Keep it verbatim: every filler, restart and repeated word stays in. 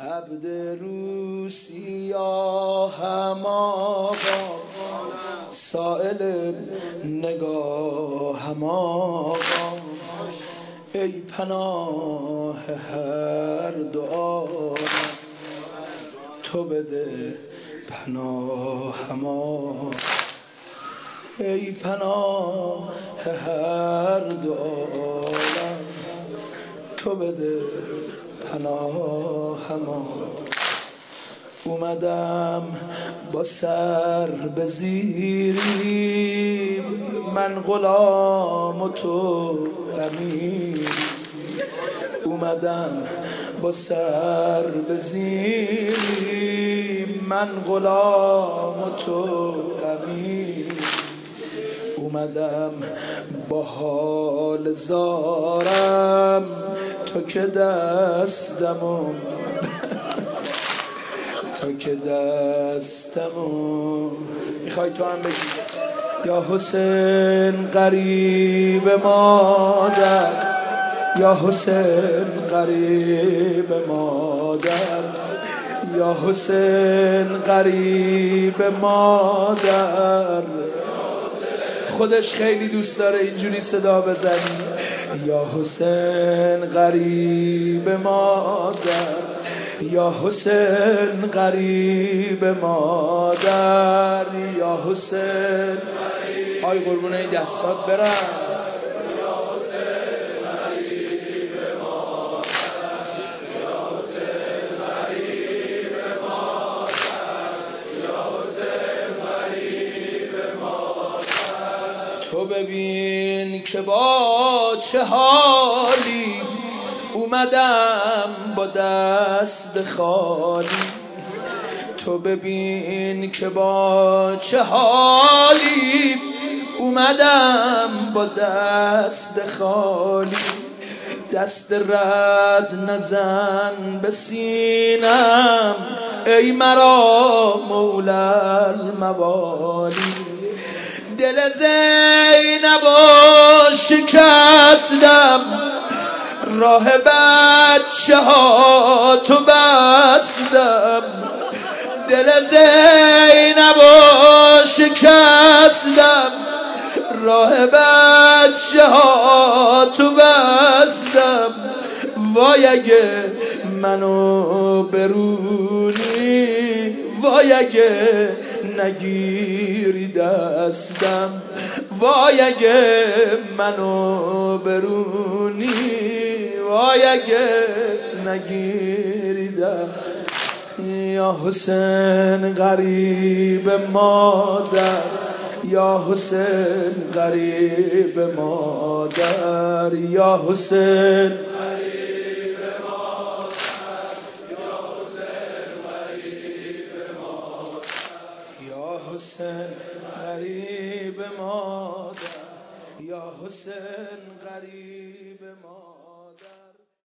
عبد روسیاهم آقا، سائل نگاهم آقا، ای پناه هر دو عالم تو بده پناهم آقا، ای پناه هر دو عالم تو بده پناهم آقا. اومدم با سر به زیری، من غلام و تو امیر. اومدم با سر به زیری، من غلام و تو امیر. اومدم با حال زارم، تو که دستمو تو که دستمو میخوای تو هم بگی. یا حسین قریب مادر، یا حسین قریب مادر، یا حسین قریب مادر. خودش خیلی دوست داره اینجوری صدا بزنی. یا حسین قریب مادر، یا حسین قریب مادر، یا حسین. آی قربون این دستات برم. تو ببین که با چه حالی اومدم با دست خالی. تو ببین که با چه حالی اومدم با دست خالی. دست رد نزن به سینم ای مرا مولا الموالی. دل زینبو شکستم، راه بچه ها تو بستم. دل زینبو شکستم، راه بچه ها تو بستم. وای اگه منو برونی، وای اگه نگیری دستم. وای اگه منو برونی، وای اگه نگیری دستم. یا حسین قریب مادر، یا حسین قریب مادر، یا حسین قریب مادر، یا حسین قریب مادر، یا حسین قریب مادر، یا حسین قریب مادر.